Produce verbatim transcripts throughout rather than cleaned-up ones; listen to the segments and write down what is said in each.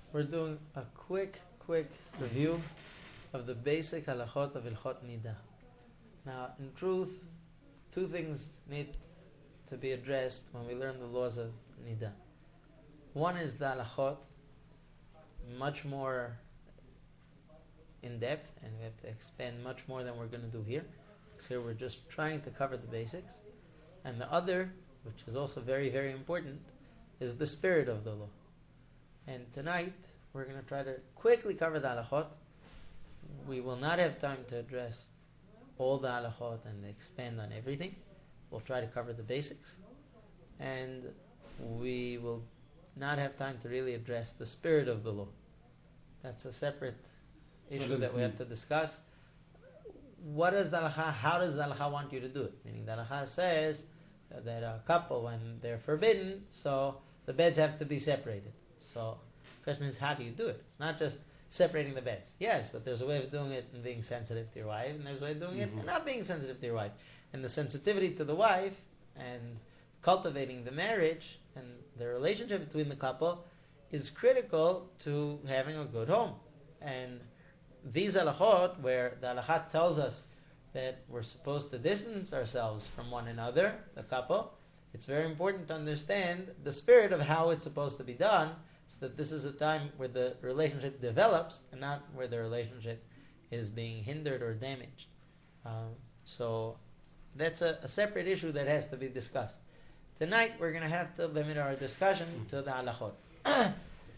We're doing a quick, quick review of the basic halachot of Ilchot Nida. Now, in truth, two things need to be addressed when we learn the laws of Nida. One is the halachot, much more in depth, and we have to expand much more than we're going to do here. So here we're just trying to cover the basics. And the other, which is also very, very important, is the spirit of the law. And tonight, we're going to try to quickly cover the halachot. We will not have time to address all the halachot and expand on everything. We'll try to cover the basics. And we will not have time to really address the spirit of the law. That's a separate issue that we have to discuss. What does the halacha, how does the halacha want you to do it? Meaning the halacha says that a couple, when they're forbidden, so the beds have to be separated. So the question is, how do you do it? It's not just separating the beds. Yes, but there's a way of doing it and being sensitive to your wife, and there's a way of doing mm-hmm. it and not being sensitive to your wife. And the sensitivity to the wife and cultivating the marriage and the relationship between the couple is critical to having a good home. And these halachot, where the halachat tells us that we're supposed to distance ourselves from one another, the couple, it's very important to understand the spirit of how it's supposed to be done, so that this is a time where the relationship develops and not where the relationship is being hindered or damaged. Um, so that's a, a separate issue that has to be discussed. Tonight we're going to have to limit our discussion to the halachot.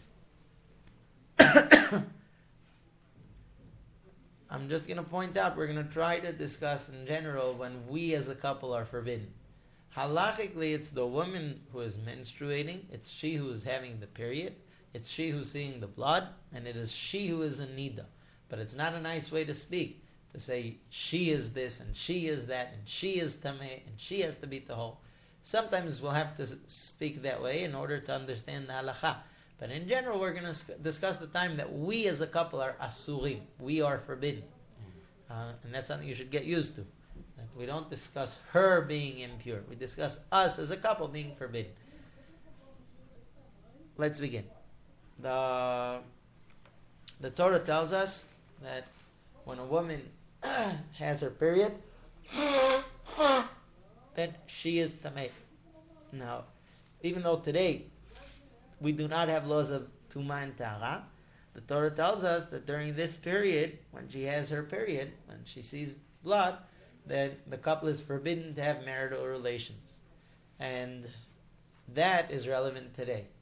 I'm just going to point out, we're going to try to discuss in general when we as a couple are forbidden. Halachically, it's the woman who is menstruating, it's she who is having the period, it's she who's seeing the blood, and it is she who is in nida. But it's not a nice way to speak, to say she is this, and she is that, and she is tameh, and she has to be tahor. Sometimes we'll have to speak that way in order to understand the halacha. But in general, we're going to discuss the time that we as a couple are asurim. We are forbidden. Uh, and that's something you should get used to. That we don't discuss her being impure. We discuss us as a couple being forbidden. Let's begin. The, the Torah tells us that when a woman has her period, then she is tameh. Now, even though today we do not have laws of Tumah and Tahara, the Torah tells us that during this period, when she has her period, when she sees blood, that the couple is forbidden to have marital relations. And that is relevant today.